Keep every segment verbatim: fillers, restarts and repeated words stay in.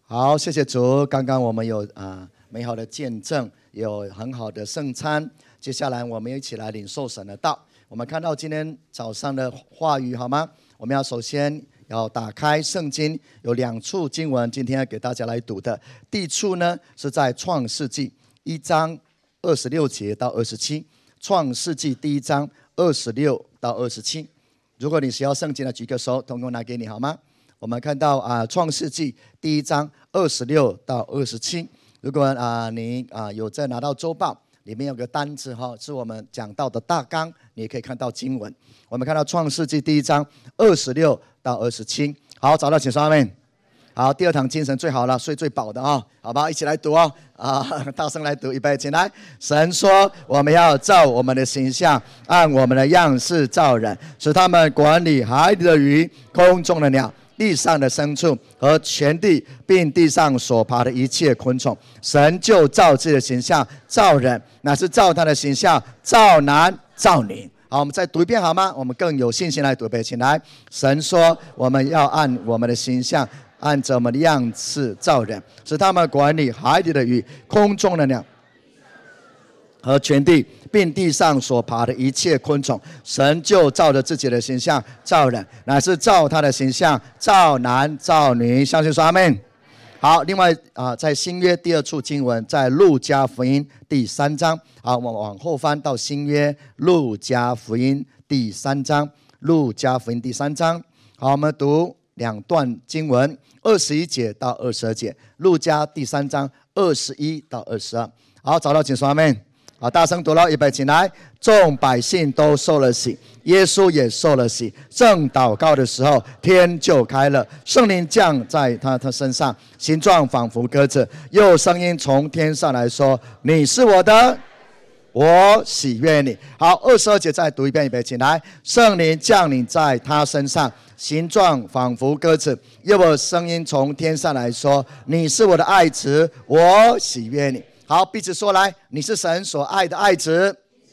好，谢谢主。刚刚我们有啊、呃、美好的见证，有很好的圣餐。接下来我们一起来领受神的道。我们看到今天早上的话语，好吗？我们要首先要打开圣经，有两处经文，今天要给大家来读的。第一处呢是在创世纪一章二十六节到二十七，创世纪第一章二十六到二十七。如果你需要圣经的，举个手，统统拿给你，好吗？我们看到啊，《创世纪》第一章二十六到二十七。如果啊你啊有在拿到周报，里面有个单子哈，是我们讲到的大纲，你也可以看到经文。我们看到《创世纪》第一章二十六到二十七。好，找到请说阿们。好，第二堂精神最好了，睡最饱的啊，好吧，一起来读哦啊，大声来读，预备，请来。神说，我们要照我们的形象，按我们的样式造人，使他们管理海里的鱼、空中的鸟、地上的牲畜和全地，并地上所爬的一切昆虫。神就照自己的形象造人，乃是照他的形象造男造女。好，我们再读一遍好吗？我们更有信心来读一遍，请来。神说，我们要按我们的形象，按着我们的样式造人，使他们管理海里的鱼、空中的鸟和全地，并地上所爬的一切昆虫。神就照着自己的形象造人，乃是照他的形象造男造女。相信说阿们。好，另外啊，在新约第二处经文，在路加福音第三章。好，我们往后翻到新约路加福音第三章。路加福音第三章。好，我们读两段经文，二十一节到二十二节。路加第三章二十一到二十二。好，找到请说阿们。好，大声读了，预备，请来。众百姓都受了洗，耶稣也受了洗。正祷告的时候，天就开了，圣灵降在他他身上，形状仿佛鸽子，又声音从天上来说：“你是我的，我喜悦你。”好，二十二节再读一遍，预备，请来。圣灵降临在他身上，形状仿佛鸽子，又有声音从天上来说：“你是我的爱子，我喜悦你。”好，彼此说来，你是神所爱的爱子，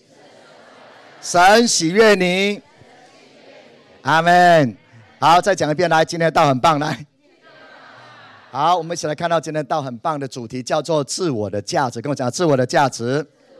神喜悦你，阿们。好，再讲一遍，来，今天的道很棒，来。好，我们一起来看到今天的道很棒的主题，叫做自我的价值。跟我讲自我的价值。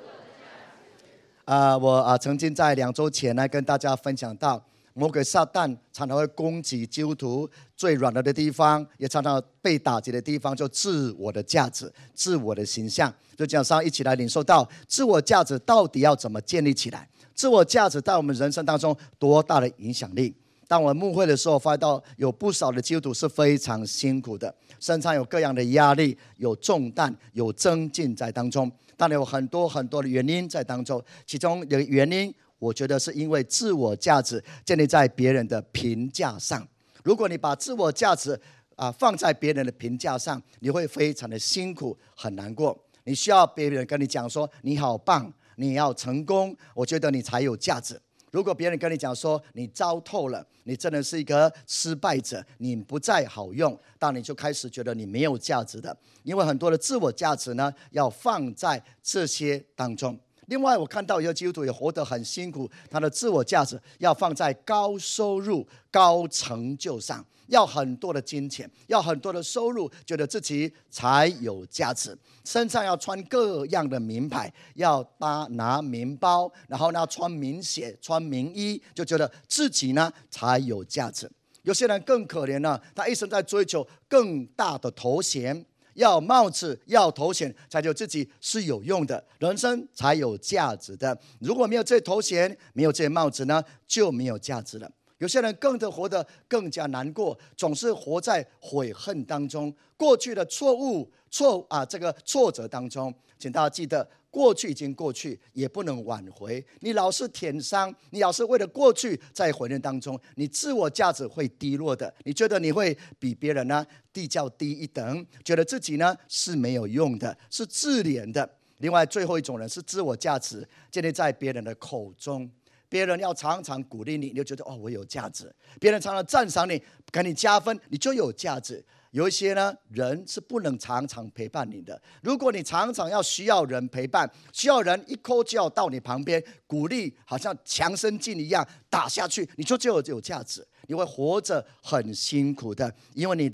呃，我啊、呃、曾经在两周前呢，跟大家分享到，魔鬼撒旦常常会攻击基督徒最软弱的地方，也常常被打击的地方，就自我的价值、自我的形象。就讲上一起来领受到自我价值到底要怎么建立起来？自我价值在我们人生当中多大的影响力？当我们牧会的时候，发现到有不少的基督徒是非常辛苦的，身上有各样的压力、有重担、有增进在当中，当然有很多很多的原因在当中。其中的原因，我觉得是因为自我价值建立在别人的评价上。如果你把自我价值啊放在别人的评价上，你会非常的辛苦，很难过。你需要别人跟你讲说你好棒，你要成功，我觉得你才有价值。如果别人跟你讲说你糟透了，你真的是一个失败者，你不再好用，当你就开始觉得你没有价值的。因为很多的自我价值呢，要放在这些当中。另外，我看到有基督徒也活得很辛苦，他的自我价值要放在高收入、高成就上，要很多的金钱，要很多的收入，觉得自己才有价值。身上要穿各样的名牌，要搭拿名包，然后呢穿名鞋、穿名衣，就觉得自己呢才有价值。有些人更可怜了，他一生在追求更大的头衔。要帽子，要头衔，才觉得自己是有用的，人生才有价值的。如果没有这些头衔，没有这些帽子呢，就没有价值了。有些人更的活得更加难过，总是活在悔恨当中，过去的错误、错啊这个挫折当中。请大家记得，过去已经过去，也不能挽回。你老是舔伤，你老是为了过去在悔恨当中，你自我价值会低落的。你觉得你会比别人呢地较低一等，觉得自己呢是没有用的，是自怜的。另外，最后一种人是自我价值建立在别人的口中。别人要常常鼓励你，你就觉得哦，我有价值；别人常常赞赏你，给你加分，你就有价值。有一些呢，人是不能常常陪伴你的。如果你常常要需要人陪伴，需要人一口就要到你旁边鼓励，好像强身劲一样打下去，你就就有有价值。你会活着很辛苦的，因为你的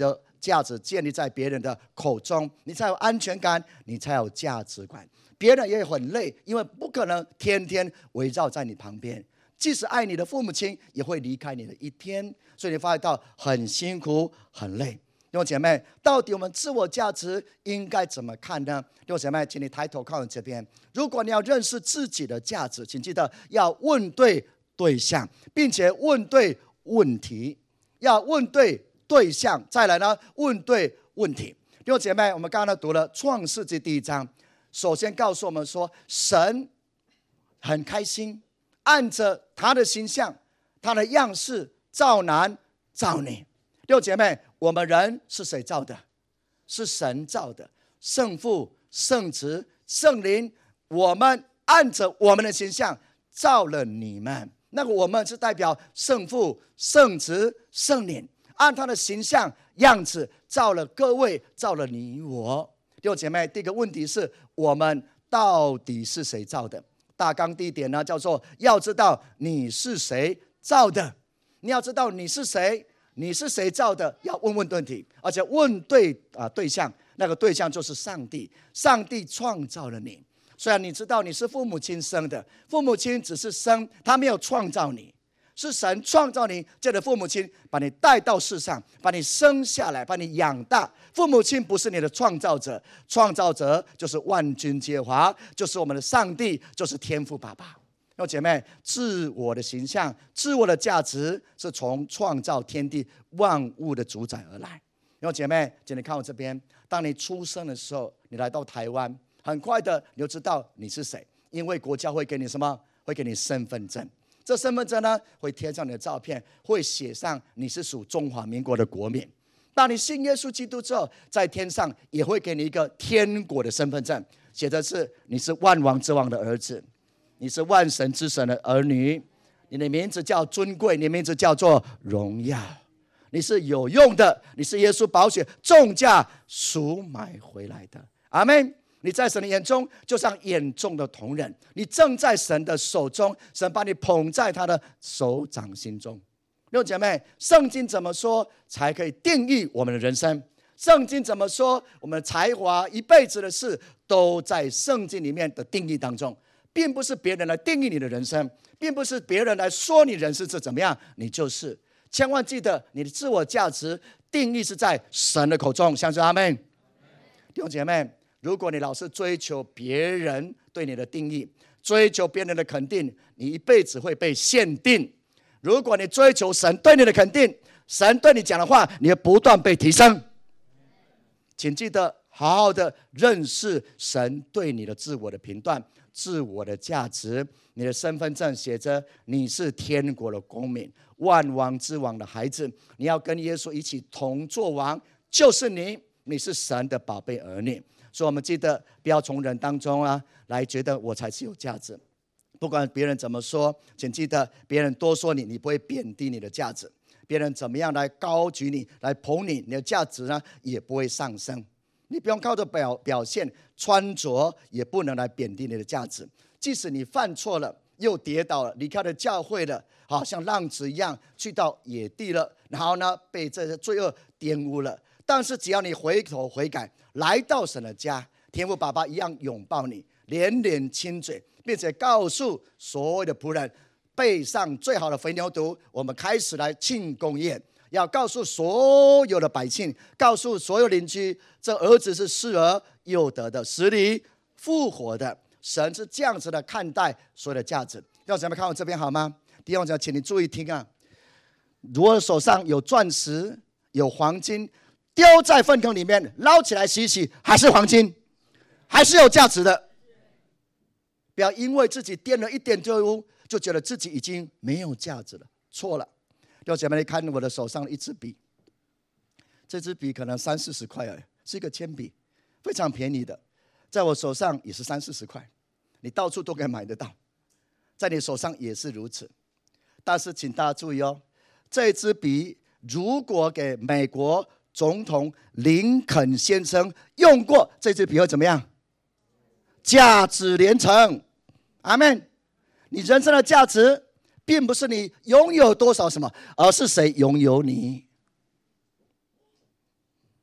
价值建立在别人的口中，你才有安全感，你才有价值观。别人也很累，因为不可能天天围绕在你旁边。即使爱你的父母亲，也会离开你的一天，所以你发觉到很辛苦、很累。弟兄姐妹，到底我们自我价值应该怎么看呢？弟兄姐妹，请你抬头看我这边。如果你要认识自己的价值，请记得要问对对象，并且问对问题。要问对对象，再来呢，问对问题。弟兄姐妹，我们刚刚读了创世纪第一章，首先告诉我们说，神很开心，按着他的形象、他的样式造男造女。弟兄姐妹，我们人是谁造的？是神造的。圣父、圣子、圣灵，我们按着我们的形象造了你们。那个我们是代表圣父、圣子、圣灵，按他的形象样子造了各位，造了你我。弟兄姐妹，第一个问题是我们到底是谁造的？大纲第一点呢，叫做要知道你是谁造的。你要知道你是谁，你是谁造的，要问问问题，而且问对啊对象。那个对象就是上帝，上帝创造了你。虽然你知道你是父母亲生的，父母亲只是生，他没有创造你，是神创造你，借着父母亲把你带到世上，把你生下来，把你养大。父母亲不是你的创造者，创造者就是万军之耶和华，就是我们的上帝，就是天父爸爸。弟兄姐妹，自我的形象、自我的价值是从创造天地万物的主宰而来。弟兄姐妹，请你看我这边，当你出生的时候，你来到台湾，很快的你就知道你是谁，因为国家会给你什么？会给你身份证。这身份证呢，会贴上你的照片，会写上你是属中华民国的国民。当你信耶稣基督之后，在天上也会给你一个天国的身份证，写的是你是万王之王的儿子，你是万神之神的儿女，你的名字叫尊贵，你的名字叫做荣耀，你是有用的，你是耶稣宝血重价赎买回来的。阿们。你在神的眼中就像眼中的瞳人，你正在神的手中，神把你捧在他的手掌心中。弟兄姐妹，圣经怎么说才可以定义我们的人生？圣经怎么说我们的才华、一辈子的事都在圣经里面的定义当中，并不是别人来定义你的人生，并不是别人来说你人生是怎么样，你就是。千万记得，你的自我价值定义是在神的口中。相信阿们。弟兄姐妹，如果你老是追求别人对你的定义，追求别人的肯定，你一辈子会被限定。如果你追求神对你的肯定，神对你讲的话，你会不断被提升。请记得好好的认识神对你的自我的评断、自我的价值。你的身份证写着你是天国的公民，万王之王的孩子，你要跟耶稣一起同作王，就是你，你是神的宝贝儿女。所以我们记得不要从人当中啊来觉得我才是有价值。不管别人怎么说，请记得别人多说你，你不会贬低你的价值；别人怎么样来高举你、来捧你，你的价值呢也不会上升。你不用靠着表表现、穿着，也不能来贬低你的价值。即使你犯错了，又跌倒了，离开了教会了，好像浪子一样去到野地了，然后呢被这些罪恶玷污了。但是只要你回头悔改，来到神的家，天父爸爸一样拥抱你，连连亲嘴，并且告诉所有的仆人，备上最好的肥牛犊，我们开始来庆功宴。要告诉所有的百姓，告诉所有邻居，这儿子是失而又得的，死里复活的。神是这样子的看待所有的价值。弟兄姐妹，看我这边好吗？弟兄姐妹，请你注意听啊！如果手上有钻石、有黄金，丢在粪坑里面，捞起来洗洗，还是黄金，还是有价值的。不要因为自己掂了一点丢污，就觉得自己已经没有价值了，错了。弟兄姐妹，你看我的手上的一支笔，这支笔可能三四十块而已，是一个铅笔，非常便宜的，在我手上也是三四十块，你到处都可以买得到，在你手上也是如此。但是请大家注意哦，这支笔如果给美国总统林肯先生用过，这支笔会怎么样？价值连城。阿们。你人生的价值并不是你拥有多少什么，而是谁拥有你。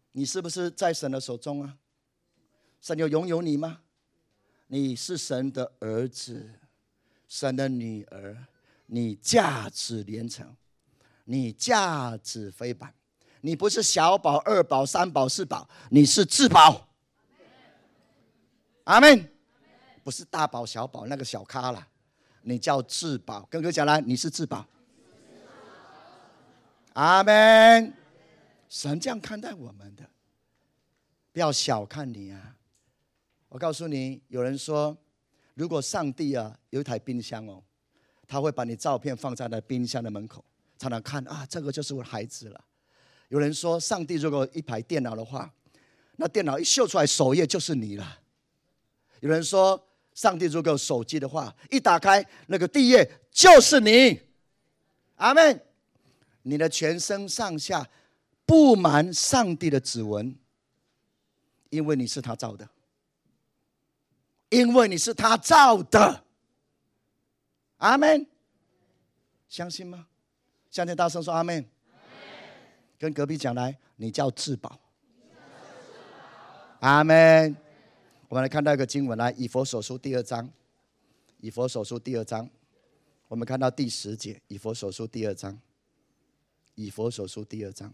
你是不是在神的手中啊？神有拥有你吗？你是神的儿子，神的女儿，你价值连城，你价值非凡。你不是小宝、二宝、三宝、四宝，你是至宝。阿们。不是大宝小宝那个小咖啦，你叫至宝。跟哥讲来，你是至宝。阿们。神这样看待我们的，不要小看你啊！我告诉你，有人说，如果上帝啊有一台冰箱哦，他会把你照片放在那冰箱的门口，常常看啊，这个就是我的孩子了。有人说，上帝如果一排电脑的话，那电脑一秀出来首页就是你了。有人说，上帝如果有手机的话，一打开那个第一页就是你。阿们。你的全身上下布满上帝的指纹，因为你是他造的，因为你是他造的。阿们。相信吗？相信大声说阿们。跟隔壁讲来，你叫至宝。阿们。我们来看到一个经文，来以弗所书第二章，以弗所书第二章，我们看到第十节，以弗所书第二章，以弗所书第二章，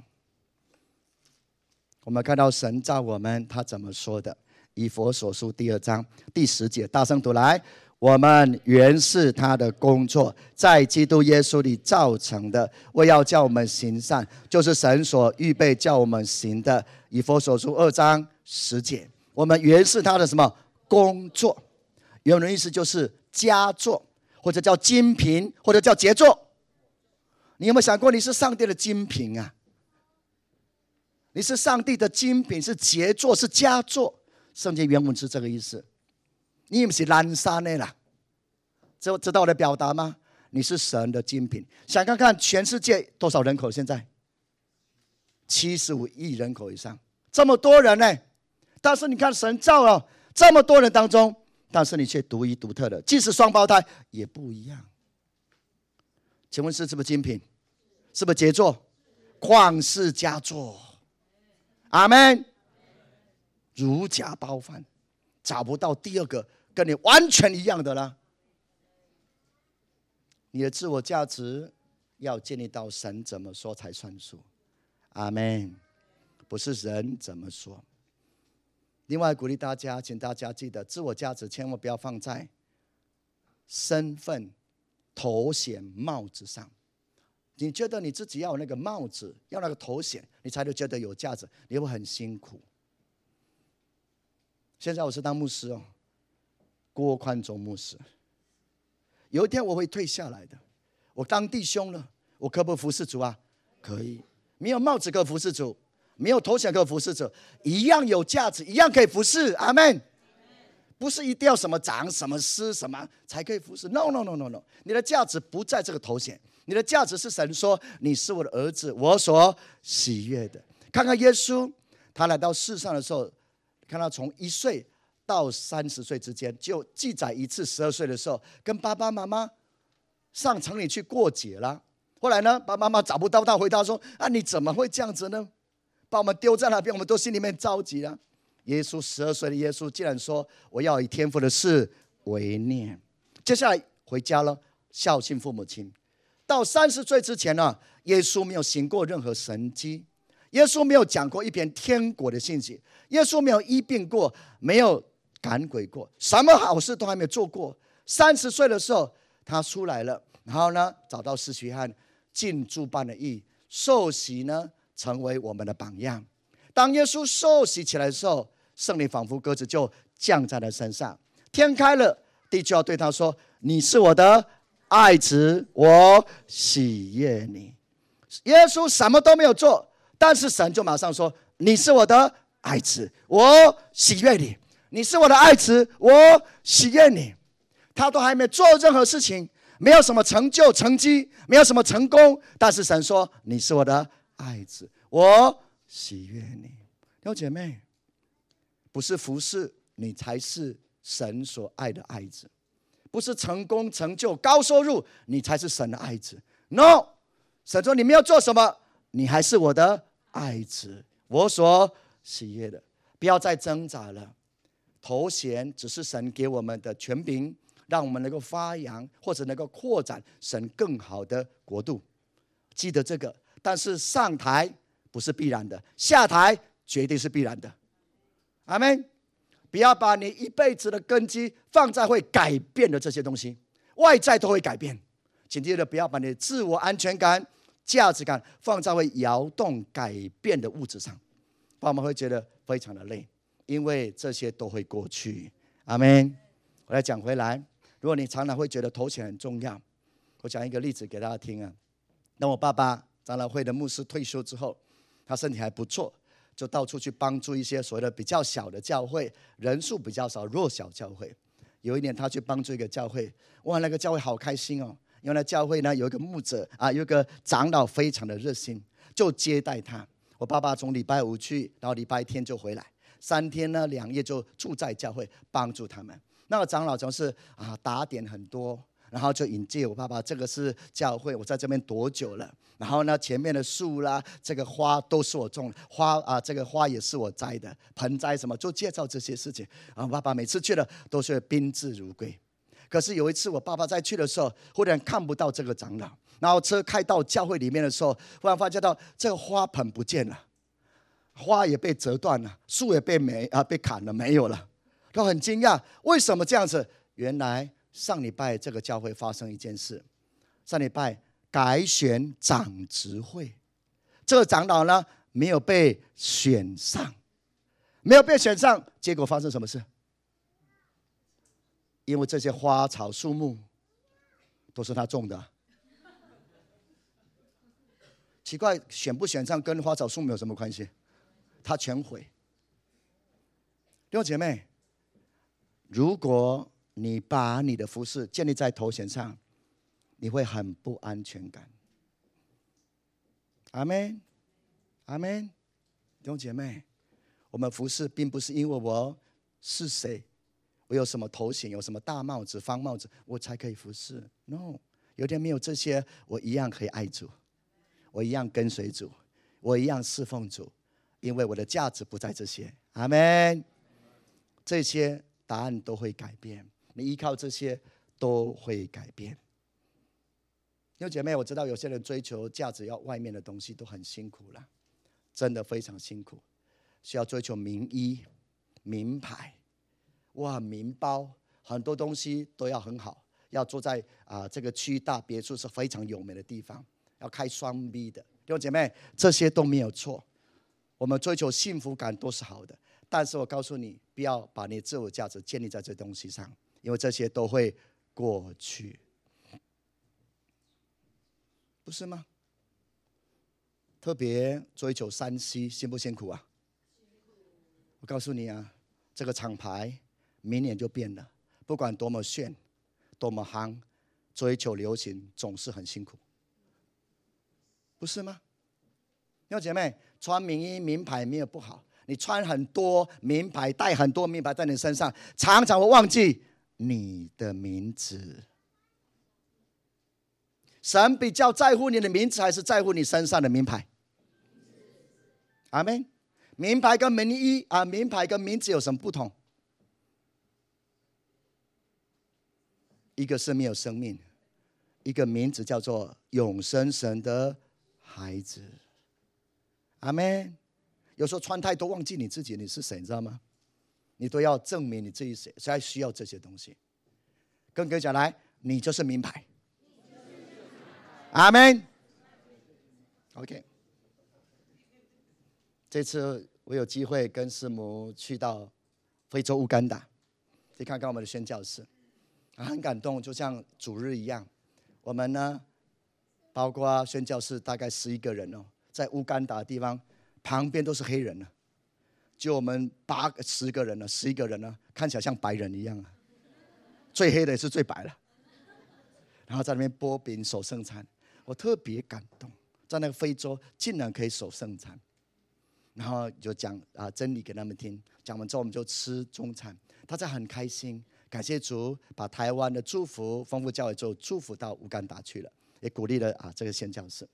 我们看到神造我们，他怎么说的？以弗所书第二章第十节，大声读来。我们原是他的工作，在基督耶稣里造成的，为要叫我们行善，就是神所预备叫我们行的。以弗所书二章十节，我们原是他的什么工作？原文的意思就是佳作，或者叫精品，或者叫杰作。你有没有想过，你是上帝的精品啊？你是上帝的精品，是杰作，是佳作。圣经原文是这个意思。你不是烂沙的啦，知知道我的表达吗？你是神的精品。想看看全世界多少人口？现在七十五亿人口以上，这么多人呢。但是你看神造了这么多人当中，但是你却独一独特的，即使双胞胎也不一样。请问是是不是精品？是不是杰作？旷世佳作。阿们。如假包换，找不到第二个跟你完全一样的啦。你的自我价值要建立到神怎么说才算数。阿们。不是人怎么说。另外鼓励大家，请大家记得，自我价值千万不要放在身份、头衔、帽子上。你觉得你自己要有那个帽子，要那个头衔，你才能觉得有价值，你会很辛苦。现在我是当牧师哦，郭宽忠牧师。有一天我会退下来的。我当弟兄了，我可不可以服侍主啊？可以。没有帽子可以服侍主，没有头衔可以服侍主，一样有价值，一样可以服侍。阿们。不是一定要什么长什么师什么才可以服侍。No no no no no， 你的价值不在这个头衔，你的价值是神说你是我的儿子，我所喜悦的。看看耶稣，他来到世上的时候，看到从一岁到三十岁之间，就记载一次十二岁的时候，跟爸爸妈妈上城里去过节了。后来呢，爸爸妈妈找不到他，回答说：“啊，你怎么会这样子呢？把我们丢在那边，我们都心里面着急了。”耶稣十二岁的耶稣竟然说：“我要以天父的事为念。”接下来回家了，孝敬父母亲。到三十岁之前呢，耶稣没有行过任何神迹，耶稣没有讲过一篇天国的信息，耶稣没有医病过，没有赶鬼过，什么好事都还没有做过。三十岁的时候，他出来了，然后呢，找到施洗约翰，尽诸般的义，受洗呢，成为我们的榜样。当耶稣受洗起来的时候，圣灵仿佛鸽子就降在他身上，天开了，地就要对他说：“你是我的爱子，我喜悦你。”耶稣什么都没有做，但是神就马上说：“你是我的爱子，我喜悦你。你是我的爱子，我喜悦你。”他都还没做任何事情，没有什么成就成绩，没有什么成功，但是神说：“你是我的爱子，我喜悦你。”弟兄姐妹，不是服侍你才是神所爱的爱子，不是成功成就高收入你才是神的爱子。 No， 神说你没有做什么，你还是我的爱子，我所喜悦的，不要再挣扎了。头衔只是神给我们的权柄，让我们能够发扬或者能够扩展神更好的国度。记得这个，但是上台不是必然的，下台绝对是必然的。阿们。不要把你一辈子的根基放在会改变的这些东西，外在都会改变。请记得不要把你的自我安全感、价值感放在会摇动、改变的物质上，不然我们会觉得非常的累，因为这些都会过去。阿们。我来讲回来，如果你常常会觉得头衔很重要，我讲一个例子给大家听啊。当我爸爸长老会的牧师退休之后，他身体还不错，就到处去帮助一些所谓的比较小的教会，人数比较少、弱小教会。有一年他去帮助一个教会，哇，那个教会好开心哦，因为那教会呢有一个牧者啊，有一个长老非常的热心，就接待他。我爸爸从礼拜五去，然后礼拜天就回来，三天呢两夜就住在教会帮助他们。那个长老总是啊打点很多，然后就引荐我爸爸，这个是教会，我在这边多久了？然后呢，前面的树啦，这个花都是我种的，花啊，这个花也是我栽的，盆栽什么，就介绍这些事情。啊，爸爸每次去了都是宾至如归。可是有一次，我爸爸在去的时候，忽然看不到这个长老，然后车开到教会里面的时候，忽然发觉到这个花盆不见了，花也被折断了，树也被没啊被砍了，没有了。都很惊讶，为什么这样子？原来上礼拜这个教会发生一件事，上礼拜改选长执会，这个长老呢没有被选上，没有被选上，结果发生什么事？因为这些花草树木都是他种的，奇怪，选不选上跟花草树木有什么关系？他全毁。弟兄姐妹，如果你把你的服事建立在头衔上，你会很不安全感。阿们，阿们。弟兄姐妹，我们服事并不是因为我是谁，我有什么头衔，有什么大帽子、方帽子，我才可以服事。No， 有点没有这些，我一样可以爱主，我一样跟随主，我一样侍奉主，因为我的价值不在这些。阿们。这些答案都会改变，你依靠这些都会改变。弟兄姐妹，我知道有些人追求价值要外面的东西都很辛苦了，真的非常辛苦，需要追求名医、名牌，哇，名包，很多东西都要很好，要坐在啊这个区大别墅是非常有名的地方，要开双 B 的。弟兄姐妹，这些都没有错，我们追求幸福感都是好的。但是我告诉你，不要把你自我价值建立在这东西上，因为这些都会过去，不是吗？特别追求三 C， 辛不辛苦啊？我告诉你啊，这个厂牌明年就变了，不管多么炫，多么夯，追求流行总是很辛苦，不是吗？弟兄姐妹，穿名衣名牌没有不好。你穿很多名牌，带很多名牌在你身上，常常会忘记你的名字。神比较在乎你的名字，还是在乎你身上的名牌？阿们。名牌跟名衣啊，名牌跟名字有什么不同？一个是没有生命，一个名字叫做永生神的孩子。阿们。有时候穿太多忘记你自己，你是谁，你知道吗？你都要证明你自己谁，才需要这些东西。跟各位讲来，你就是名牌。阿们。OK。这次我有机会跟师母去到非洲乌干达，去看看我们的宣教士，很感动，就像主日一样。我们呢，包括宣教士大概十一个人哦，在乌干达的地方。旁边都是黑人呢，就我们八十个人呢，十一个人呢，看起来像白人一样啊。最黑的也是最白了。然后在那边剥饼守圣餐，我特别感动，在那个非洲竟然可以守圣餐。然后就讲啊真理给他们听，讲完之后我们就吃中餐，大家很开心，感谢主把台湾的祝福丰富教会之后祝福到乌干达去了，也鼓励了啊这个宣教士。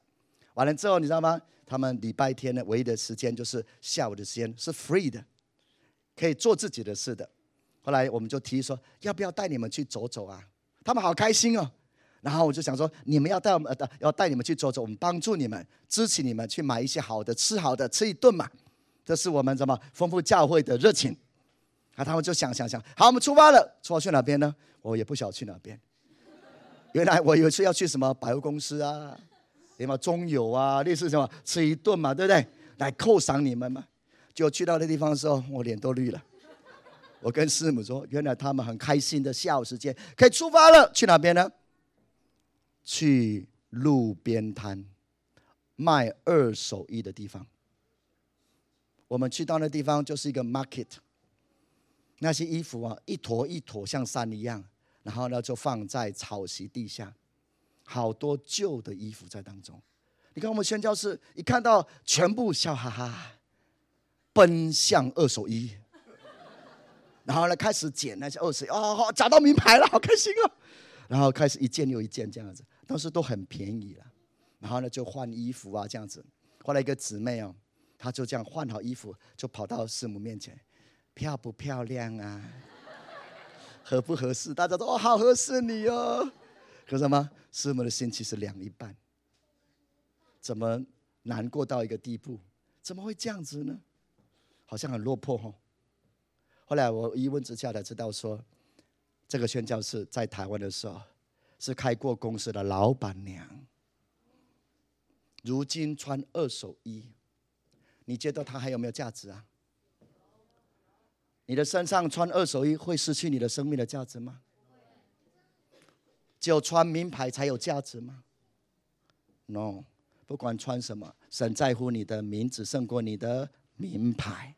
完了之后，你知道吗？他们礼拜天呢，唯一的时间就是下午的时间是 free 的，可以做自己的事的。后来我们就提议说，要不要带你们去走走啊？他们好开心哦。然后我就想说，你们要带我们，呃、要带你们去走走，我们帮助你们，支持你们去买一些好的，吃好的，吃一顿嘛。这是我们什么丰富教会的热情。啊，他们就想想想，好，我们出发了。出发去哪边呢？我也不晓得去哪边。原来我以为是要去什么百货公司啊，什么中友啊，类似什么吃一顿嘛，对不对？来犒赏你们嘛。结果去到那地方的时候，我脸都绿了。我跟师母说，原来他们很开心的下午时间可以出发了。去哪边呢？去路边摊卖二手衣的地方。我们去到那地方就是一个 market， 那些衣服啊，一坨一坨像山一样，然后呢就放在草席地下，好多旧的衣服在当中。你看我们宣教士一看到，全部笑哈哈，奔向二手衣，然后呢开始捡那些二手衣，哦，找到名牌了，好开心哦！然后开始一件又一件这样子，但是都很便宜了。然后呢就换衣服啊这样子。后来一个姊妹哦，她就这样换好衣服，就跑到师母面前，漂不漂亮啊？合不合适？大家都哦好合适你哦。可是什么？师母的心其实凉一半。怎么难过到一个地步？怎么会这样子呢？好像很落魄哦。后来我一问之下才知道说，这个宣教士在台湾的时候是开过公司的老板娘，如今穿二手衣，你觉得她还有没有价值啊？你的身上穿二手衣会失去你的生命的价值吗？只有穿名牌才有价值吗？ No， 不管穿什么，神在乎你的名字胜过你的名牌。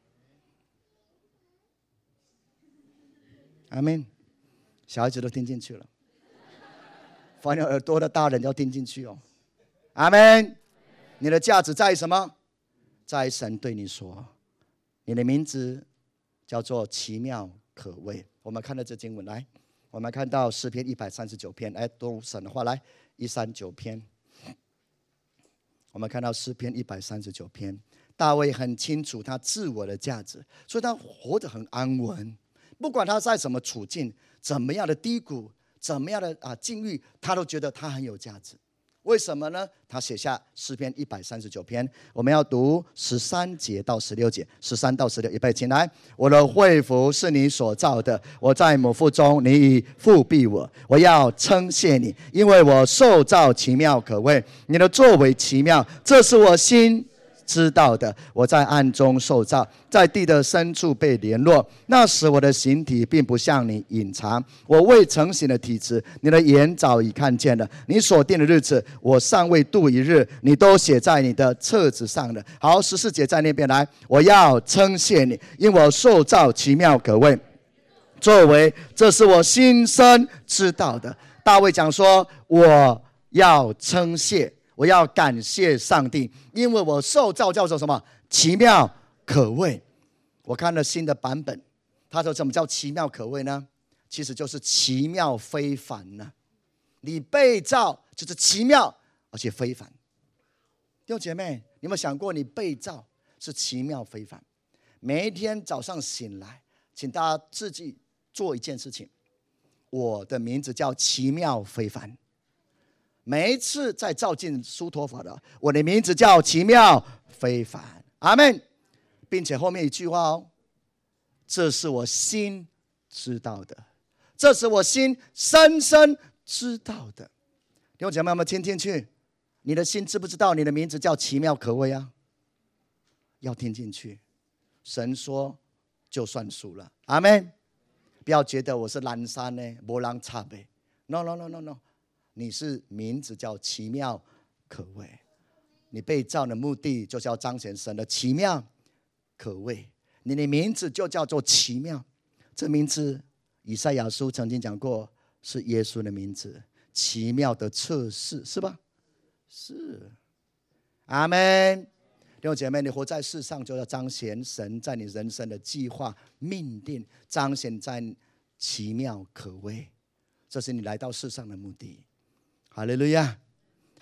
阿们。小孩子都听进去了，凡有耳朵的大人要听进去哦。阿们。你的价值在于什么？在神对你说，你的名字叫做奇妙可畏。我们看到这经文，来，我们看到诗篇一百三十九篇，来读神的话，来一三九篇。我们看到诗篇一百三十九篇，大卫很清楚他自我的价值，所以他活得很安稳。不管他在什么处境，怎么样的低谷，怎么样的啊境遇，他都觉得他很有价值。为什么呢？他写下诗篇一百三十九篇，我们要读十三节到十六节，十三到十六，预备，请来。我的惠福是你所造的，我在母腹中，你已复庇我。我要称谢你，因为我受造奇妙可畏，你的作为奇妙，这是我心知道的。我在暗中受造，在地的深处被联络。那时我的形体并不向你隐藏，我未成形的体质，你的眼早已看见了。你所定的日子，我尚未度一日，你都写在你的册子上了。好，十四节在那边来。我要称谢你，因我受造奇妙可畏，作为这是我心生知道的。大卫讲说，我要称谢，我要感谢上帝，因为我受造叫做什么？奇妙可畏。我看了新的版本，他说什么叫奇妙可畏呢？其实就是奇妙非凡呢。你被造就是奇妙而且非凡。弟兄姐妹，你有没有想过，你被造是奇妙非凡？每一天早上醒来，请大家自己做一件事情，我的名字叫奇妙非凡。每一次在照镜梳头发的，我的名字叫奇妙非凡。阿们。并且后面一句话哦，这是我心知道的，这是我心深深知道的。弟兄姐妹们，听进去，你的心知不知道你的名字叫奇妙可畏啊？要听进去，神说就算数了。阿们。不要觉得我是蓝山呢，没人插呗。No no no no no， 你是名字叫奇妙可畏，你被造的目的就是要彰显神的奇妙可畏。你的名字就叫做奇妙。这名字以赛亚书曾经讲过，是耶稣的名字，奇妙的测试，是吧？是。阿们。弟兄姐妹，你活在世上就要彰显神在你人生的计划命定，彰显在奇妙可畏，这是你来到世上的目的。哈利路亚。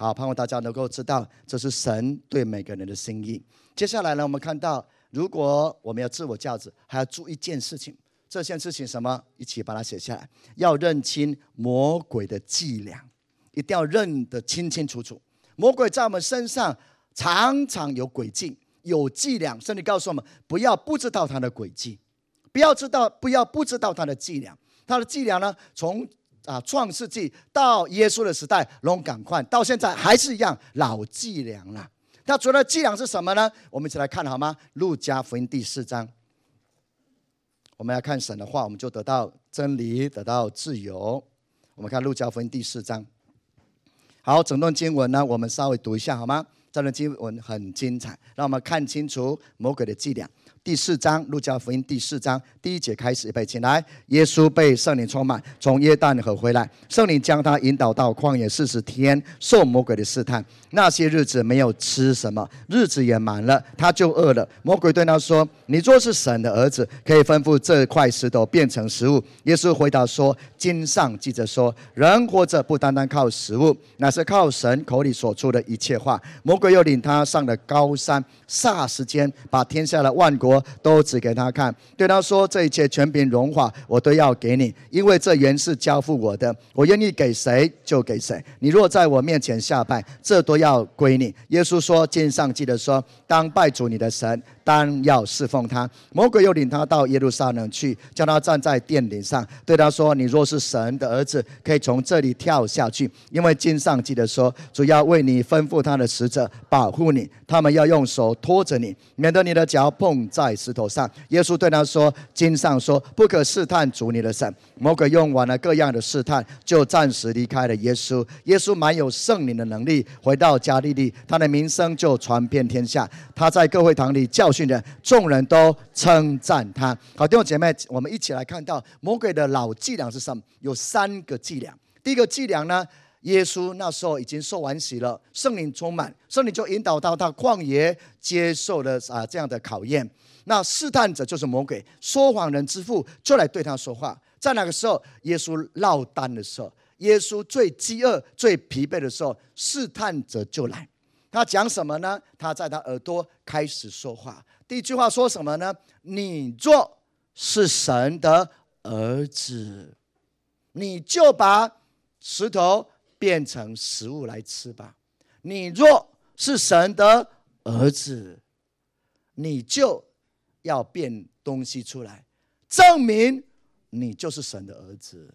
好，盼望大家能够知道，这是神对每个人的心意。接下来呢，我们看到，如果我们要自我价值，还要注意一件事情。这件事情什么？一起把它写下来。要认清魔鬼的伎俩，一定要认得清清楚楚。魔鬼在我们身上常常有诡计、有伎俩，甚至告诉我们不要不知道他的诡计，不要知道，不要不知道他的伎俩。他的伎俩呢，从啊创世纪到耶稣的时代，龙赶快到现在还是一样老伎俩了。那主要的伎俩是什么呢？我们一起来看好吗？路加福音第四章。我们要看神的话，我们就得到真理，得到自由。我们看路加福音第四章。好，整段经文呢，我们稍微读一下好吗？这段经文很精彩，让我们看清楚魔鬼的伎俩。第四章，路加福音第四章第一节开始，预备起来。耶稣被圣灵充满，从约旦河回来，圣灵将他引导到旷野四十天，受魔鬼的试探。那些日子没有吃什么，日子也满了，他就饿了。魔鬼对他说：“你若是神的儿子，可以吩咐这块石头变成食物。”耶稣回答说：“经上记着说，人活着不单单靠食物，乃是靠神口里所出的一切话。”魔鬼又领他上了高山，霎时间把天下的万国都指给他看，对他说：“这一切权柄荣华，我都要给你，因为这原是交付我的，我愿意给谁就给谁。你若在我面前下拜，这都要归你。”耶稣说：“经上记得说，当拜主你的神，当要侍奉他。”魔鬼又领他到耶路撒冷去，叫他站在殿顶上，对他说：“你若是神的儿子，可以从这里跳下去，因为经上记得说，主要为你吩咐他的使者保护你，他们要用手托着你，免得你的脚碰在石头上。”耶稣对他说：“经上说，不可试探主你的神。”魔鬼用完了各样的试探，就暂时离开了耶稣。耶稣满有圣灵的能力，回到加利利，他的名声就传遍天下。他在各会堂里教训人，众人都称赞他。好，弟兄姐妹，我们一起来看到魔鬼的老伎俩是什么？有三个伎俩。第一个伎俩呢，耶稣那时候已经受完洗了，圣灵充满，圣灵就引导到他旷野，接受了啊这样的考验。那试探者就是魔鬼，说谎人之父就来对他说话。在那个时候，耶稣落单的时候，耶稣最饥饿、最疲惫的时候，试探者就来。他讲什么呢？他在他耳朵开始说话。第一句话说什么呢？你若是神的儿子，你就把石头变成食物来吃吧。你若是神的儿子，你就要变东西出来，证明你就是神的儿子。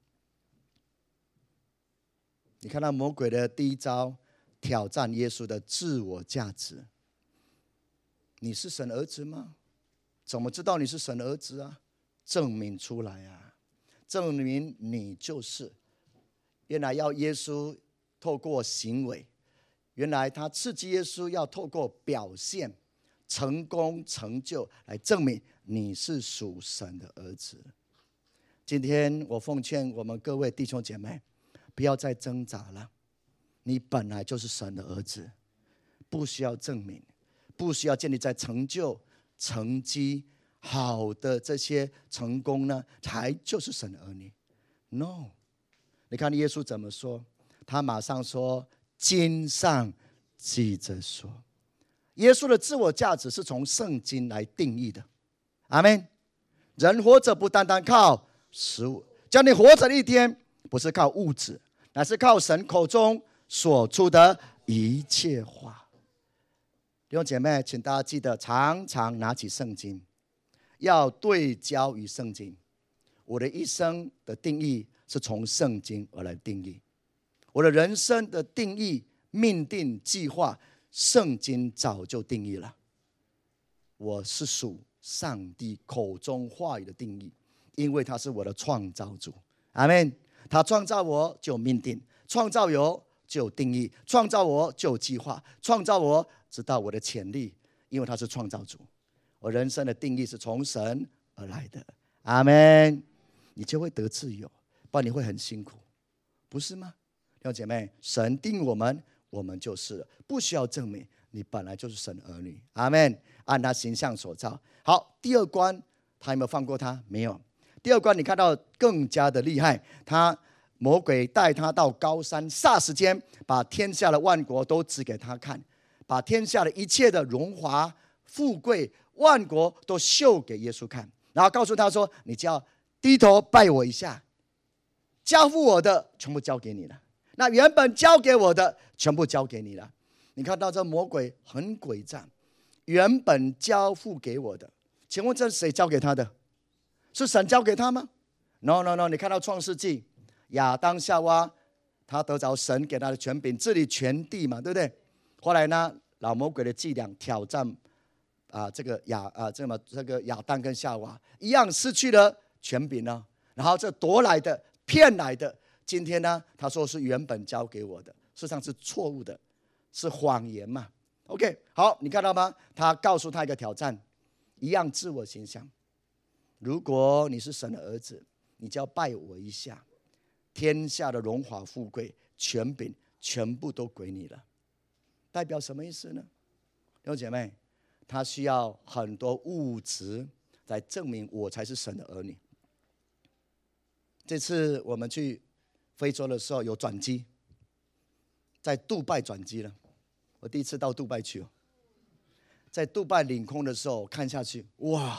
你看到魔鬼的第一招，挑战耶稣的自我价值。你是神儿子吗？怎么知道你是神儿子啊？证明出来啊，证明你就是。原来要耶稣透过行为，原来他刺激耶稣要透过表现、成功、成就来证明你是属神的儿子。今天我奉劝我们各位弟兄姐妹，不要再挣扎了。你本来就是神的儿子，不需要证明，不需要建立在成就、成绩好的这些成功呢，才就是神的儿女。No， 你看耶稣怎么说？他马上说：“经上记着说。”耶稣的自我价值是从圣经来定义的。阿们。人活着不单单靠食物，叫你活着的一天，不是靠物质，乃是靠神口中所出的一切话。弟兄姐妹，请大家记得常常拿起圣经，要对焦于圣经。我的一生的定义是从圣经而来定义，我的人生的定义、命定、计划，圣经早就定义了。我是属上帝口中话语的定义，因为他是我的创造主。阿们。他创造我就命定，创造我就定义，创造我就计划，创造我知道我的潜力，因为他是创造主。我人生的定义是从神而来的。阿们。你就会得自由，不然你会很辛苦，不是吗？弟兄姐妹，神定我们，我们就是了，不需要证明，你本来就是神的儿女。阿们。按他形象所造。好，第二关他有没有放过他？没有。第二关你看到更加的厉害，他魔鬼带他到高山，霎时间把天下的万国都指给他看，把天下的一切的荣华富贵万国都秀给耶稣看，然后告诉他说：你只要低头拜我一下，交付我的全部交给你了，那原本交给我的全部交给你了。你看到这魔鬼很诡诈，原本交付给我的，请问这是谁交给他的？是神交给他吗？ No No No！ 你看到创世纪，亚当夏娃他得着神给他的权柄，治理全地嘛，对不对？后来呢，老魔鬼的伎俩挑战啊，这个亚啊这么这个亚当跟夏娃一样失去了权柄呢。然后这夺来的、骗来的，今天呢，他说是原本交给我的，事实上是错误的，是谎言嘛。OK， 好，你看到吗？他告诉他一个挑战，一样自我形象。如果你是神的儿子，你就要拜我一下，天下的荣华富贵、权柄全部都归你了。代表什么意思呢？弟兄姐妹，他需要很多物质来证明我才是神的儿女。这次我们去非洲的时候有转机，在杜拜转机了。我第一次到杜拜去，在杜拜领空的时候看下去，哇，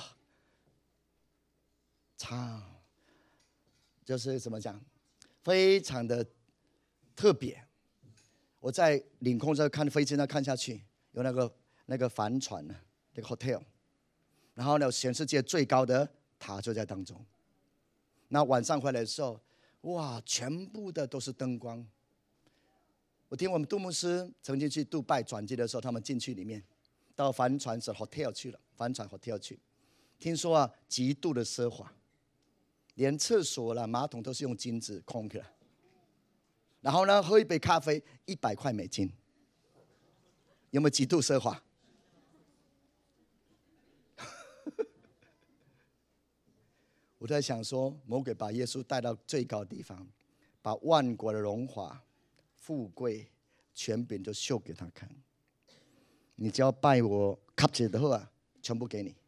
超就是怎么讲，非常的特别。我在领空上看飞机，那看下去有那个那个帆船呢，那个 hotel， 然后呢，全世界最高的塔就在当中。那晚上回来的时候，哇，全部的都是灯光。我听我们杜牧师曾经去杜拜转机的时候，他们进去里面，到帆船是 hotel 去了，帆船 hotel 去，听说啊，极度的奢华，连厕所啦、马桶都是用金子空起来。然后呢，喝一杯咖啡一百块美金，有没有极度奢华？我在想说，魔鬼把耶稣带到最高的地方，把万国的荣华、富贵、权柄都秀给他看。你只要拜我，卡起的话，全部给你。弟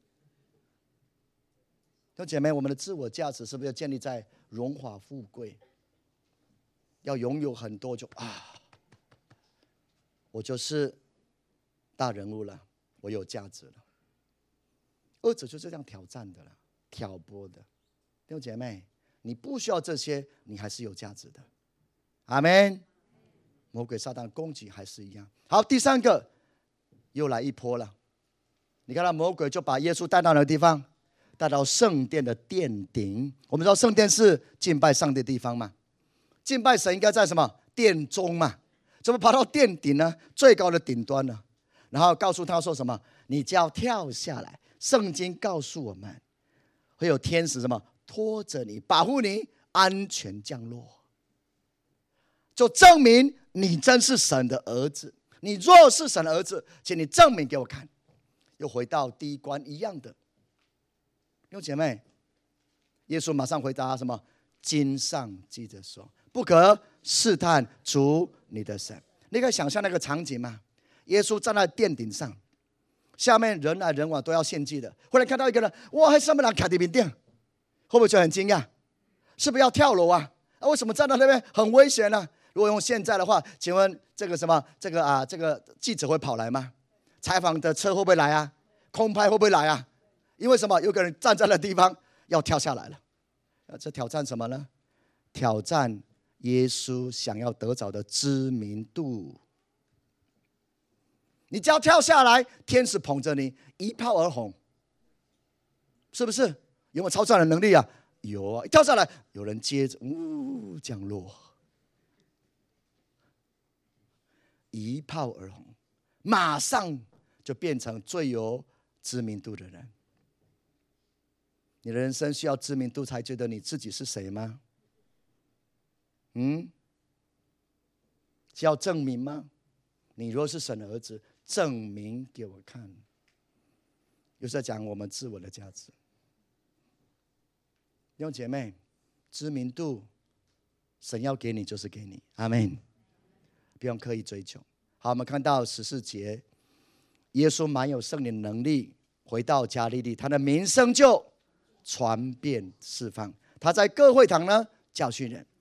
兄姐妹，我们的自我价值是不是要建立在荣华富贵？要拥有很多就啊，我就是大人物了，我有价值了。二者就是这样挑战的了，挑拨的。弟兄姐妹，你不需要这些，你还是有价值的。阿们。魔鬼撒旦攻击还是一样。好，第三个又来一波了。你看到魔鬼就把耶稣带到哪个地方？带到圣殿的殿顶。我们知道圣殿是敬拜上帝的地方嘛，敬拜神应该在什么？殿中嘛，怎么跑到殿顶呢？最高的顶端呢？然后告诉他说什么？你就要跳下来。圣经告诉我们，会有天使什么拖着你，保护你，安全降落，就证明你真是神的儿子。你若是神的儿子，请你证明给我看。又回到第一关一样的。弟兄姐妹，耶稣马上回答什么？经上记着说，不可试探主你的神。你可以想象那个场景吗？耶稣站在殿顶上，下面人来人往都要献祭的。忽然看到一个人，哇，还上面人卡在面顶，会不会就很惊讶？是不是要跳楼啊？啊，为什么站在那边很危险呢、啊？如果用现在的话，请问这个什么这个啊这个记者会跑来吗？采访的车会不会来啊？空拍会不会来啊？因为什么？有个人站在那地方要跳下来了。这挑战什么呢？挑战耶稣想要得着的知名度。你只要跳下来，天使捧着你，一炮而红，是不是？有没有超自然的能力啊？有啊！一跳下来，有人接着，呜，降落，一炮而红，马上就变成最有知名度的人。你的人生需要知名度才觉得你自己是谁吗？嗯，需要证明吗？你若是神的儿子，证明给我看。又是在讲我们自我的价值。弟兄姐妹，知名度神要给你就是给你，阿们，不用刻意追求。好，我们看到十四节，耶稣满有圣灵能力，回到加利利，他的名声就传遍四方。他在各会堂呢教训人，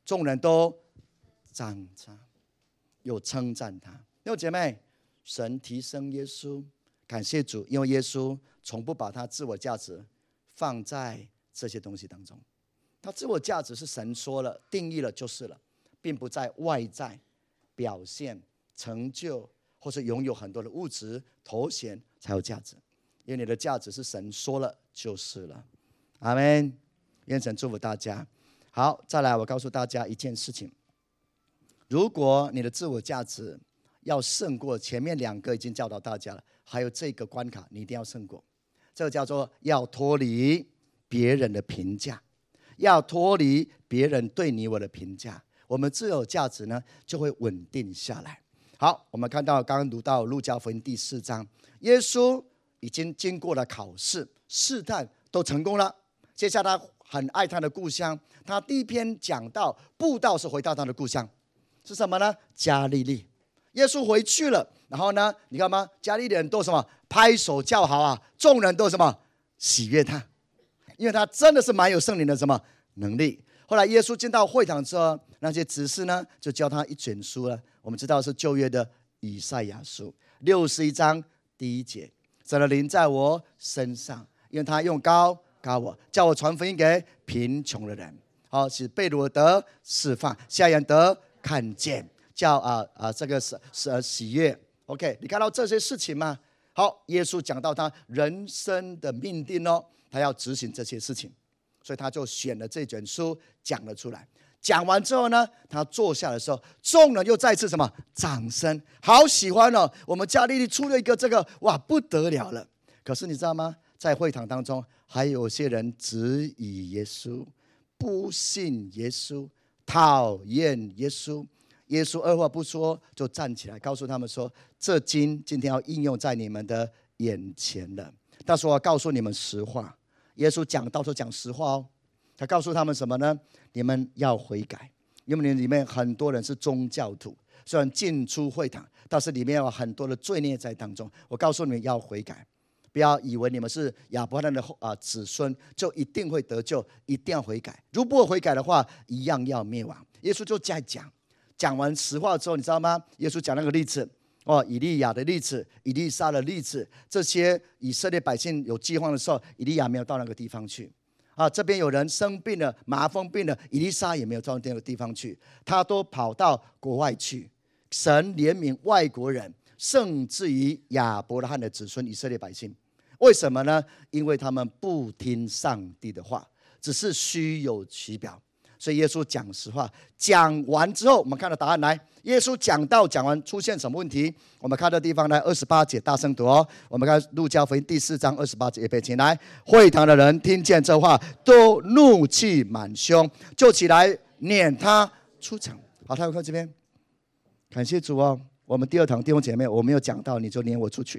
众人都赞他，又称赞他。弟兄姐妹，神提升耶稣，感谢主，因为耶稣从不把他自我价值放在这些东西当中。他自我价值是神说了、定义了就是了，并不在外在表现、成就，或是拥有很多的物质头衔才有价值。因为你的价值是神说了就是了。阿们。愿神祝福大家。好，再来，我告诉大家一件事情：如果你的自我价值要胜过前面两个，已经教导大家了，还有这个关卡，你一定要胜过。这个叫做要脱离别人的评价，要脱离别人对你我的评价，我们自有价值呢就会稳定下来。好，我们看到刚刚读到路加福音第四章，耶稣已经经过了考试、试探，都成功了。接下来他很爱他的故乡，他第一篇讲到布道是回到他的故乡，是什么呢？加利利。耶稣回去了，然后呢，你看吗？加利利人都什么？拍手叫好啊！众人都什么？喜悦他，因为他真的是蛮有圣灵的什么能力。后来耶稣进到会堂之后，那些执事呢就教他一卷书了，我们知道是旧约的以赛亚书六十一章第一节，神的灵在我身上，因为他用膏膏我，叫我传福音给贫穷的人，好使被掳得释放，瞎眼得看见，叫啊啊这个是是喜悦。OK， 你看到这些事情吗？好，耶稣讲到他人生的命定哦，他要执行这些事情，所以他就选了这卷书讲了出来。讲完之后呢，他坐下的时候，众人又再次什么掌声，好喜欢哦！我们加利利出了一个这个，哇，不得了了。可是你知道吗？在会堂当中，还有些人质疑耶稣，不信耶稣，讨厌耶稣。耶稣二话不说就站起来，告诉他们说：“这经今天要应用在你们的眼前了。但是我要告诉你们实话。”耶稣讲到说讲实话哦，他告诉他们什么呢？你们要悔改，因为里面很多人是宗教徒，虽然进出会堂，但是里面有很多的罪孽在当中。我告诉你们要悔改，不要以为你们是亚伯拉罕的、呃、子孙就一定会得救，一定要悔改。如不悔改的话，一样要灭亡。耶稣就在讲，讲完实话之后，你知道吗？耶稣讲那个例子哦，以利亚的例子，以利沙的例子，这些以色列百姓有饥荒的时候，以利亚没有到那个地方去。啊，这边有人生病了，麻风病了，以利沙也没有到那个地方去，他都跑到国外去。神怜悯外国人，甚至于亚伯拉罕的子孙以色列百姓。为什么呢？因为他们不听上帝的话，只是虚有其表。所以耶稣讲实话，讲完之后，我们看到答案来。耶稣讲到讲完出现什么问题？我们看到地方来二十八节，大声读哦。我们看路加福音第四章二十八节，预备起来。会堂的人听见这话，都怒气满胸，就起来撵他出城。好，他们看这边，感谢主哦。我们第二堂弟兄姐妹，我没有讲到，你就撵我出去。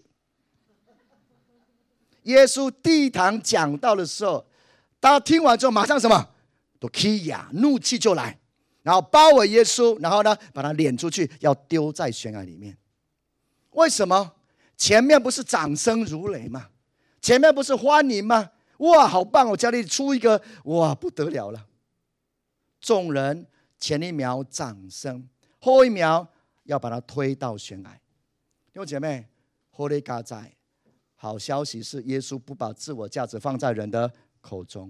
耶稣第一堂讲到的时候，大家听完之后，马上什么？都气呀，怒气就来，然后包围耶稣，然后呢，把他撵出去，要丢在悬崖里面。为什么？前面不是掌声如雷吗？前面不是欢迎吗？哇，好棒！我家里出一个，哇，不得了了。众人前一秒掌声，后一秒要把他推到悬崖。弟兄姐妹，火力加在，好消息是耶稣不把自我价值放在人的口中。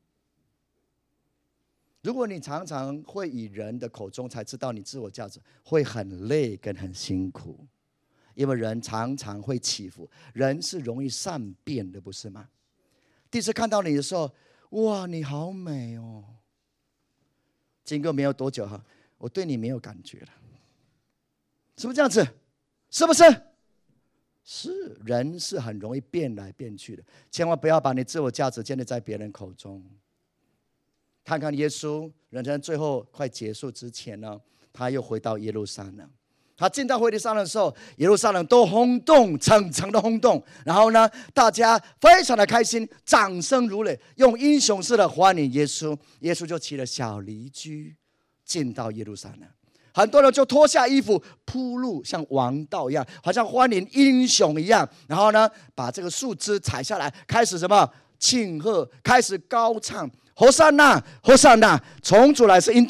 如果你常常会以人的口中才知道你自我价值，会很累跟很辛苦，因为人常常会起伏，人是容易善变的，不是吗？第一次看到你的时候，哇，你好美哦！经过没有多久哈，我对你没有感觉了，是不是这样子？是不是？是，人是很容易变来变去的，千万不要把你自我价值建立在别人口中。看看耶稣人生最后快结束之前呢，他又回到耶路撒冷。他进到耶路撒冷的时候，耶路撒冷都轰动，层层的轰动。然后呢，大家非常的开心，掌声如雷，用英雄式的欢迎耶稣。耶稣就骑了小驴驹进到耶路撒冷，很多人就脱下衣服铺路，像王道一样，好像欢迎英雄一样。然后呢，把这个树枝采下来，开始什么庆贺，开始高唱。和散那，和散那，从主来是应当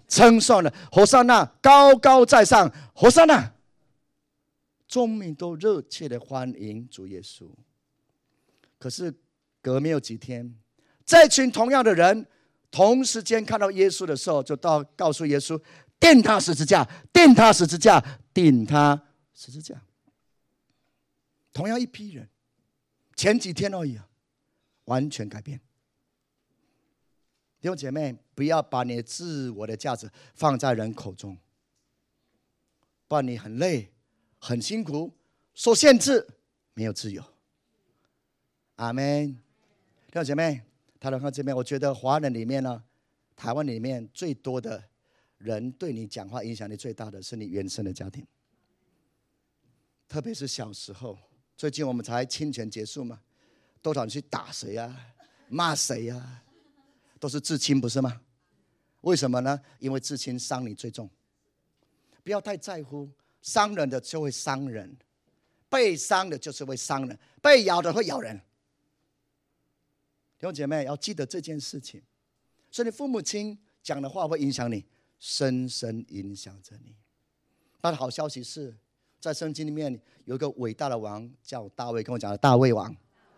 称颂了，和散那，高高在上，和散那。众民都热切的欢迎主耶稣。可是隔没有几天，这群同样的人同时间看到耶稣的时候，就到告诉耶稣：钉他十字架，钉他十字架，钉他十字架。同样一批人，前几天而已啊，完全改变。弟兄姐妹，不要把你的自我的价值放在人口中，不然你很累，很辛苦，受限制，没有自由。阿们。弟兄姐妹，台湾这边，我觉得华人里面呢，台湾里面最多的人对你讲话影响力最大的是你原生的家庭，特别是小时候。最近我们才侵权结束嘛，多少人去打谁啊，骂谁啊，都是至亲，不是吗？为什么呢？因为至亲伤你最重。不要太在乎，伤人的就会伤人，被伤的就是会伤人，被咬的会咬人。弟兄姐妹要记得这件事情，所以你父母亲讲的话会影响你，深深影响着你。但好消息是，在圣经里面有一个伟大的王叫大卫，跟我讲的大卫王。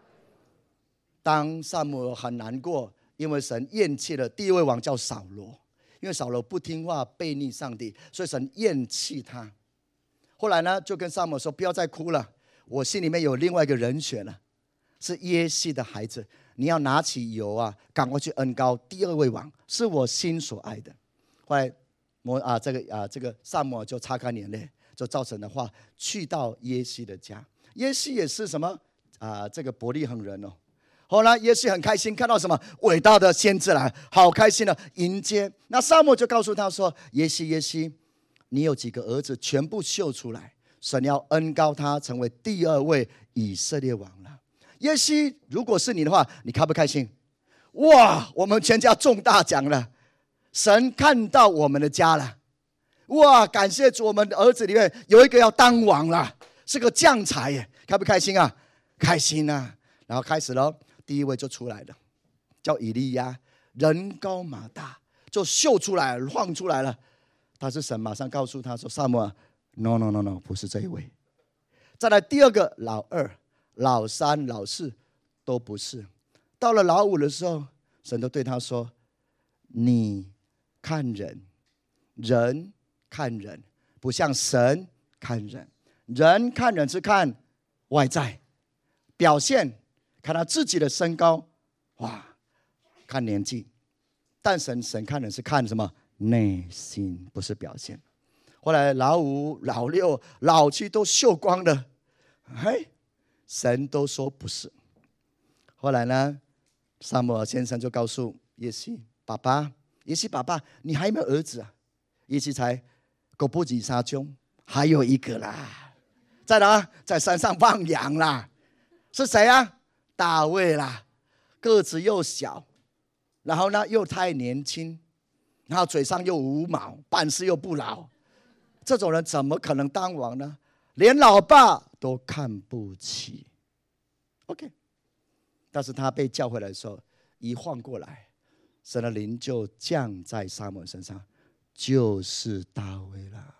当撒母耳很难过，因为神厌弃了第一位王叫扫罗，因为扫罗不听话悖逆上帝，所以神厌弃他。后来呢，就跟撒母耳说：不要再哭了，我心里面有另外一个人选了，是耶西的孩子，你要拿起油啊，赶快去恩膏第二位王，是我心所爱的。后来摩啊这个啊这个撒母耳就擦干眼泪，就照神的话去到耶西的家。耶西也是什么啊这个伯利恒人哦。后来耶西很开心，看到什么伟大的先知来，好开心的迎接。那撒母耳就告诉他说：耶西耶西，你有几个儿子，全部秀出来，神要恩膏他成为第二位以色列王了。耶西，如果是你的话，你开不开心？哇，我们全家中大奖了，神看到我们的家了。哇，感谢主，我们的儿子里面有一个要当王了，是个将才耶，开不开心啊？开心啊！然后开始了，第一位就出来了，叫以利亚，人高马大，就秀出来了，晃出来了。但是神马上告诉他说：撒母耳 ，no no no no， 不是这一位。再来第二个，老二、老三、老四都不是。到了老五的时候，神都对他说：你看人，人看人，不像神看人。人看人是看外在表现，看他自己的身高，哇，看年纪。但神神看人是看什么？内心，不是表现。后来老五、老六、老七都秀光了，嘿，神都说不是。后来呢，撒母耳先生就告诉耶西爸爸：耶西爸爸，你还有没有儿子啊？耶西才狗不及杀兄，还有一个啦，在哪？在山上放羊啦。是谁啊？大卫啦，个子又小，然后呢又太年轻，然后嘴上又无毛，办事又不牢，这种人怎么可能当王呢？连老爸都看不起。OK， 但是他被叫回来的时候，一晃过来，神的灵就降在撒母耳身上，就是大卫了。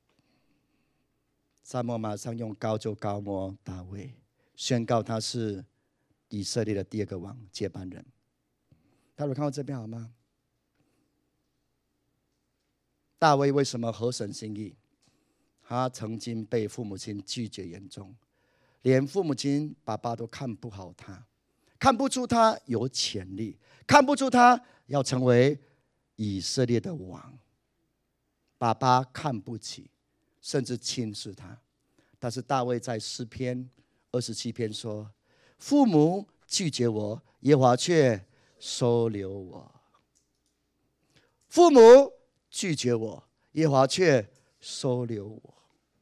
撒母耳马上用膏就膏抹大卫，宣告他是以色列的第二个王接班人。大家看到这边好吗？大卫为什么合神心意？他曾经被父母亲拒绝严重，连父母亲爸爸都看不好他，看不出他有潜力，看不出他要成为以色列的王。爸爸看不起，甚至轻视他。但是大卫在诗篇二十七篇说：父母拒绝我，耶和华却收留我。父母拒绝我，耶和华却收留我。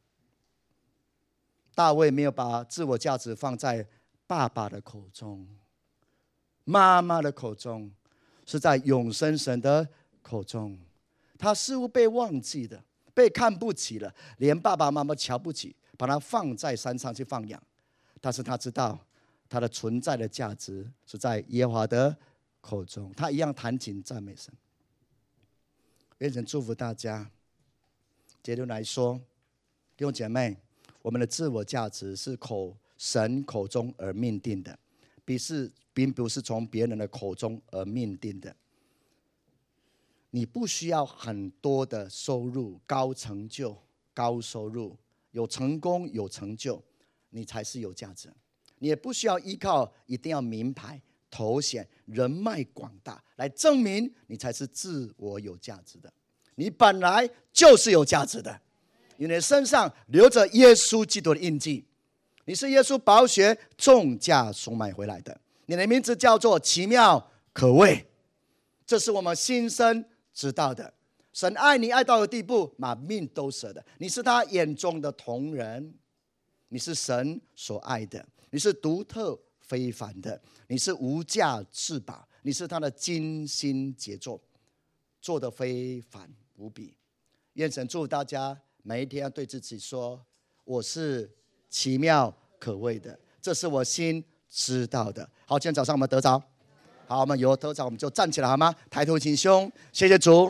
大卫没有把自我价值放在爸爸的口中，妈妈的口中，是在永生神的口中。他似乎被忘记的，被看不起了，连爸爸妈妈瞧不起，把他放在山上去放养。但是他知道他的存在的价值是在耶和华的口中，他一样弹琴赞美神。 愿神祝福大家。结论来说，弟兄姐妹，我们的自我价值是口神口中而命定的，并是并不是从别人的口中而命定的。你不需要很多的收入、高成就、高收入、有成功、有成就，你才是有价值。你也不需要依靠一定要名牌、头衔、人脉广大来证明你才是自我有价值的。你本来就是有价值的，因为你身上留着耶稣基督的印记，你是耶稣宝血重价赎买回来的。你的名字叫做奇妙可畏，这是我们心生知道的。神爱你爱到的地步，把命都舍的。你是他眼中的瞳人，你是神所爱的，你是独特非凡的，你是无价之宝，你是他的精心杰作，做得非凡无比。愿神祝福大家，每一天要对自己说：我是奇妙可畏的，这是我心知道的。好，今天早上我们得着，好，我们有得着我们就站起来好吗？抬头挺胸，谢谢主。